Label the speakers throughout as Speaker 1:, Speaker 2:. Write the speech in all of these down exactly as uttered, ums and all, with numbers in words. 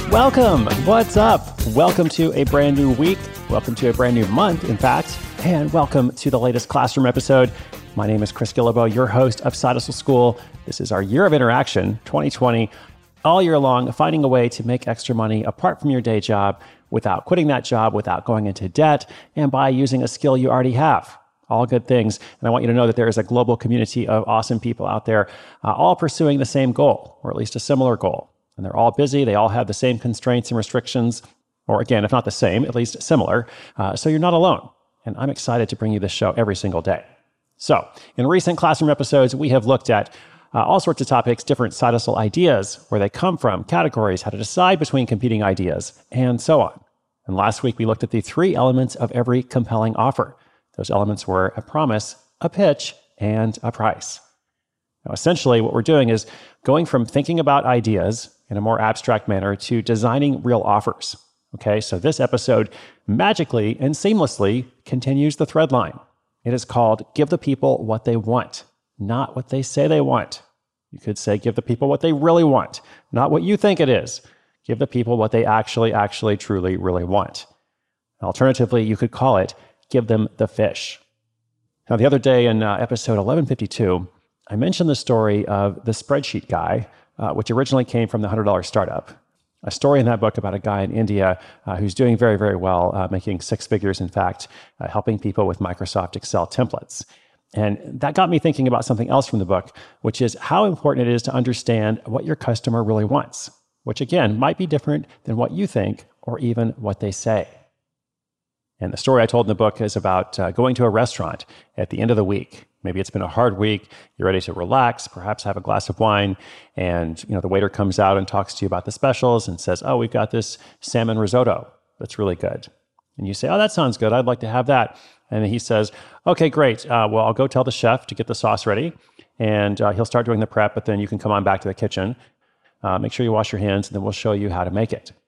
Speaker 1: Welcome. What's up? Welcome to a brand new week. Welcome to a brand new month, in fact. And welcome to the latest classroom episode. My name is Chris Guillebeau, your host of Side Hustle School. This is our year of interaction, twenty twenty. All year long, finding a way to make extra money apart from your day job without quitting that job, without going into debt, and by using a skill you already have. All good things. And I want you to know that there is a global community of awesome people out there, uh, all pursuing the same goal, or at least a similar goal. And they're all busy. They all have the same constraints and restrictions, or again, if not the same, at least similar. Uh, so you're not alone. And I'm excited to bring you this show every single day. So in recent classroom episodes, we have looked at uh, all sorts of topics, different side hustle ideas, where they come from, categories, how to decide between competing ideas, and so on. And last week, we looked at the three elements of every compelling offer. Those elements were a promise, a pitch, and a price. Now, essentially, what we're doing is going from thinking about ideas in a more abstract manner to designing real offers. Okay, so this episode magically and seamlessly continues the thread line. It is called Give the People What They Want, not what they say they want. You could say give the people what they really want, not what you think it is. Give the people what they actually, actually, truly, really want. Alternatively, you could call it Give Them the Fish. Now, the other day in uh, episode eleven fifty-two, I mentioned the story of the spreadsheet guy, uh, which originally came from the one hundred dollar Startup. A story in that book about a guy in India uh, who's doing very, very well, uh, making six figures, in fact, uh, helping people with Microsoft Excel templates. And that got me thinking about something else from the book, which is how important it is to understand what your customer really wants, which again, might be different than what you think or even what they say. And the story I told in the book is about uh, going to a restaurant at the end of the week. Maybe it's been a hard week, you're ready to relax, perhaps have a glass of wine, and you know the waiter comes out and talks to you about the specials and says, oh, we've got this salmon risotto that's really good. And you say, oh, that sounds good, I'd like to have that. And he says, okay, great, uh, well, I'll go tell the chef to get the sauce ready, and uh, he'll start doing the prep, but then you can come on back to the kitchen. Uh, make sure you wash your hands, and then we'll show you how to make it.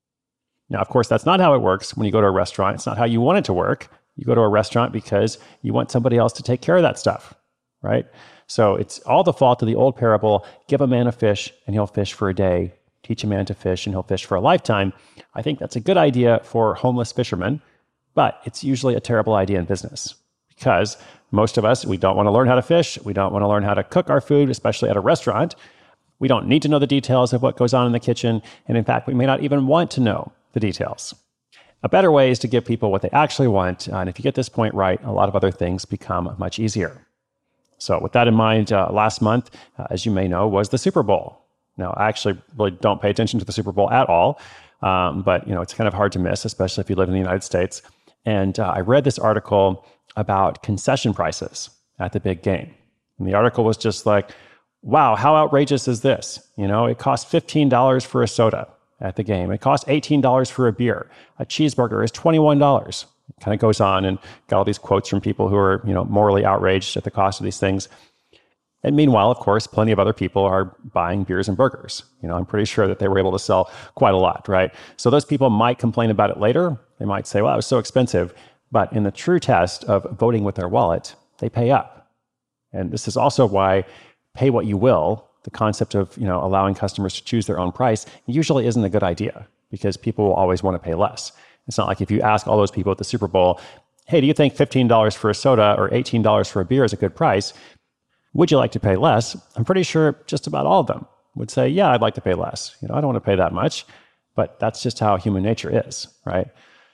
Speaker 1: Now, of course, that's not how it works when you go to a restaurant. It's not how you want it to work. You go to a restaurant because you want somebody else to take care of that stuff, right? So it's all the fault of the old parable, give a man a fish and he'll fish for a day. Teach a man to fish and he'll fish for a lifetime. I think that's a good idea for homeless fishermen, but it's usually a terrible idea in business because most of us, we don't want to learn how to fish. We don't want to learn how to cook our food, especially at a restaurant. We don't need to know the details of what goes on in the kitchen. And in fact, we may not even want to know the details. A better way is to give people what they actually want. Uh, and if you get this point right, a lot of other things become much easier. So with that in mind, uh, last month, uh, as you may know, was the Super Bowl. Now, I actually really don't pay attention to the Super Bowl at all, um, but you know it's kind of hard to miss, especially if you live in the United States. And uh, I read this article about concession prices at the big game. And the article was just like, wow, how outrageous is this? You know, it costs fifteen dollars for a soda at the game. It costs eighteen dollars for a beer. A cheeseburger is twenty-one dollars. It kind of goes on and got all these quotes from people who are, you know, morally outraged at the cost of these things. And meanwhile, of course, plenty of other people are buying beers and burgers. You know, I'm pretty sure that they were able to sell quite a lot, right? So those people might complain about it later. They might say, well, it was so expensive. But in the true test of voting with their wallet, they pay up. And this is also why pay what you will, the concept of, you know, allowing customers to choose their own price usually isn't a good idea because people will always want to pay less. It's not like if you ask all those people at the Super Bowl, hey, do you think fifteen dollars for a soda or eighteen dollars for a beer is a good price? Would you like to pay less? I'm pretty sure just about all of them would say, yeah, I'd like to pay less. You know, I don't want to pay that much, but that's just how human nature is, right?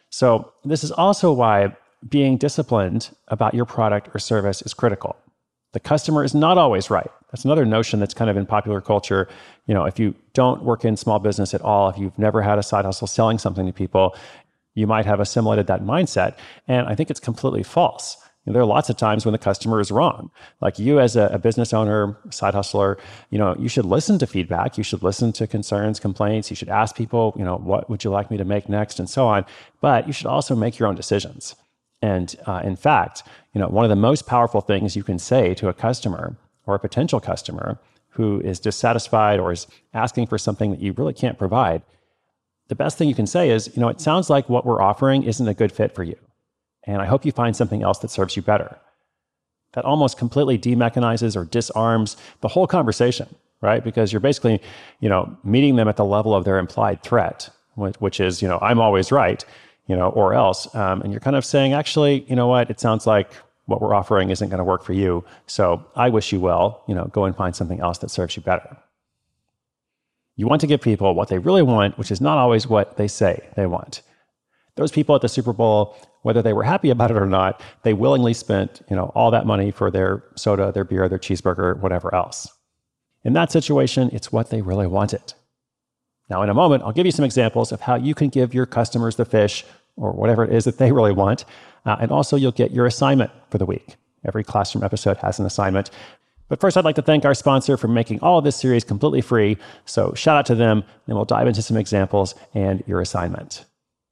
Speaker 1: So this is also why being disciplined about your product or service is critical. The customer is not always right. That's another notion that's kind of in popular culture. You know, if you don't work in small business at all, if you've never had a side hustle selling something to people, you might have assimilated that mindset. And I think it's completely false. You know, there are lots of times when the customer is wrong. Like you as a, a business owner, side hustler, you know, you should listen to feedback. You should listen to concerns, complaints. You should ask people, you know, what would you like me to make next and so on. But you should also make your own decisions. And uh, in fact, you know, one of the most powerful things you can say to a customer or a potential customer who is dissatisfied or is asking for something that you really can't provide, the best thing you can say is, you know, it sounds like what we're offering isn't a good fit for you. And I hope you find something else that serves you better. That almost completely demechanizes or disarms the whole conversation. right? Because you're basically, you know, meeting them at the level of their implied threat, which is, you know, I'm always right, you know, or else. Um, and you're kind of saying, actually, you know what, it sounds like what we're offering isn't going to work for you. So I wish you well, you know, go and find something else that serves you better. You want to give people what they really want, which is not always what they say they want. Those people at the Super Bowl, whether they were happy about it or not, they willingly spent, you know, all that money for their soda, their beer, their cheeseburger, whatever else. In that situation, it's what they really wanted. Now, in a moment, I'll give you some examples of how you can give your customers the fish or whatever it is that they really want. Uh, and also, you'll get your assignment for the week. Every classroom episode has an assignment. But first, I'd like to thank our sponsor for making all of this series completely free. So shout out to them, and we'll dive into some examples and your assignment.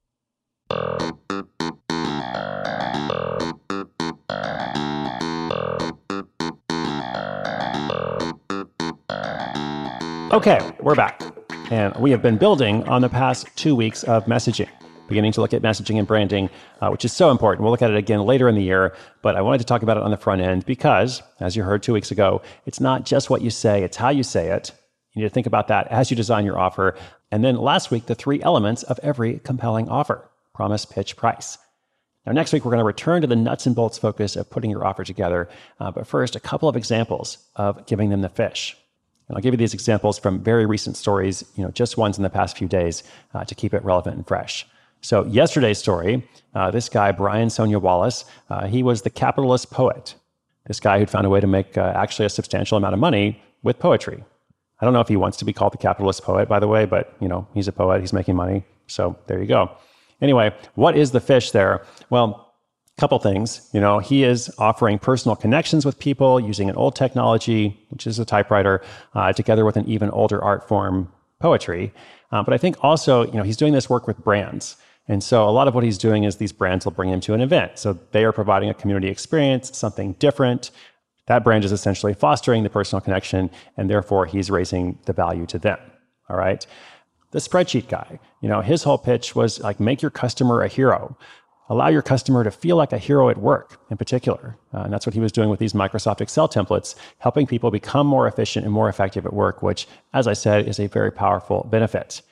Speaker 1: Okay, we're back. And we have been building on the past two weeks of messaging, beginning to look at messaging and branding, uh, which is so important. We'll look at it again later in the year, but I wanted to talk about it on the front end because, as you heard two weeks ago, it's not just what you say, it's how you say it. You need to think about that as you design your offer. And then last week, the three elements of every compelling offer: promise, pitch, price. Now, next week, we're going to return to the nuts and bolts focus of putting your offer together. Uh, but first, a couple of examples of giving them the fish. And I'll give you these examples from very recent stories, you know, just ones in the past few days uh, to keep it relevant and fresh. So yesterday's story, uh, this guy, Brian Sonia Wallace, uh, he was the capitalist poet. This guy who'd found a way to make uh, actually a substantial amount of money with poetry. I don't know if he wants to be called the capitalist poet, by the way, but, you know, he's a poet, he's making money. So there you go. Anyway, what is the fish there? Well, a couple things. You know, he is offering personal connections with people using an old technology, which is a typewriter, uh, together with an even older art form, poetry. Uh, but I think also, you know, he's doing this work with brands. And so a lot of what he's doing is these brands will bring him to an event. So they are providing a community experience, something different. That brand is essentially fostering the personal connection, and therefore he's raising the value to them. All right. The spreadsheet guy, you know, his whole pitch was like, make your customer a hero. Allow your customer to feel like a hero at work in particular. Uh, and that's what he was doing with these Microsoft Excel templates, helping people become more efficient and more effective at work, which, as I said, is a very powerful benefit.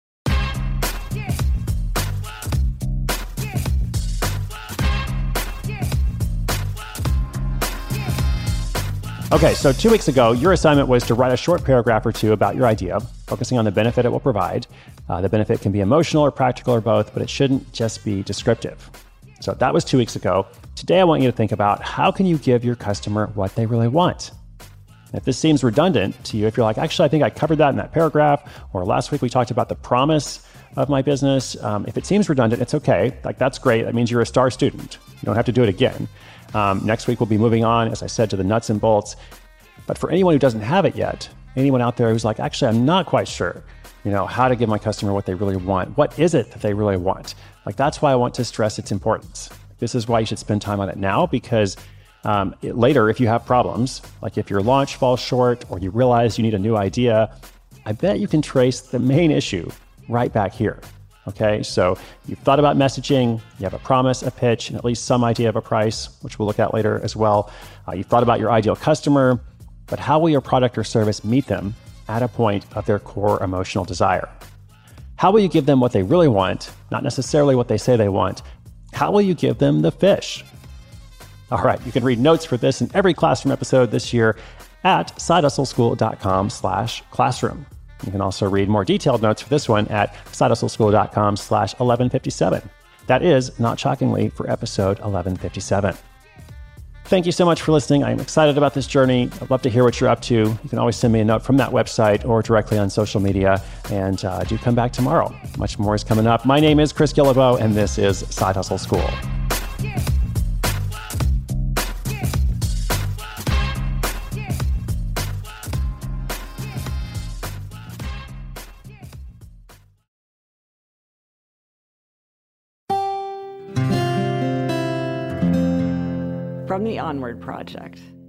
Speaker 1: Okay, so two weeks ago, your assignment was to write a short paragraph or two about your idea, focusing on the benefit it will provide. Uh, the benefit can be emotional or practical or both, but it shouldn't just be descriptive. So that was two weeks ago. Today, I want you to think about how can you give your customer what they really want? If this seems redundant to you, if you're like, actually, I think I covered that in that paragraph, or last week we talked about the promise of my business. Um, if it seems redundant, it's okay. Like, that's great. That means you're a star student. You don't have to do it again. Um, next week, we'll be moving on, as I said, to the nuts and bolts. But for anyone who doesn't have it yet, anyone out there who's like, actually, I'm not quite sure, you know, how to give my customer what they really want. What is it that they really want? Like, that's why I want to stress its importance. This is why you should spend time on it now, because um, it, later, if you have problems, like if your launch falls short or you realize you need a new idea, I bet you can trace the main issue right back here. Okay, so you've thought about messaging, you have a promise, a pitch, and at least some idea of a price, which we'll look at later as well. Uh, you've thought about your ideal customer, but how will your product or service meet them at a point of their core emotional desire? How will you give them what they really want, not necessarily what they say they want? How will you give them the fish? All right, you can read notes for this in every classroom episode this year at sidehustleschool.com slash classroom. You can also read more detailed notes for this one at sidehustleschool.com slash 1157. That is, not shockingly, for episode eleven fifty-seven. Thank you so much for listening. I'm excited about this journey. I'd love to hear what you're up to. You can always send me a note from that website or directly on social media. And uh, do come back tomorrow. Much more is coming up. My name is Chris Guillebeau, and this is Side Hustle School.
Speaker 2: From the Onward Project.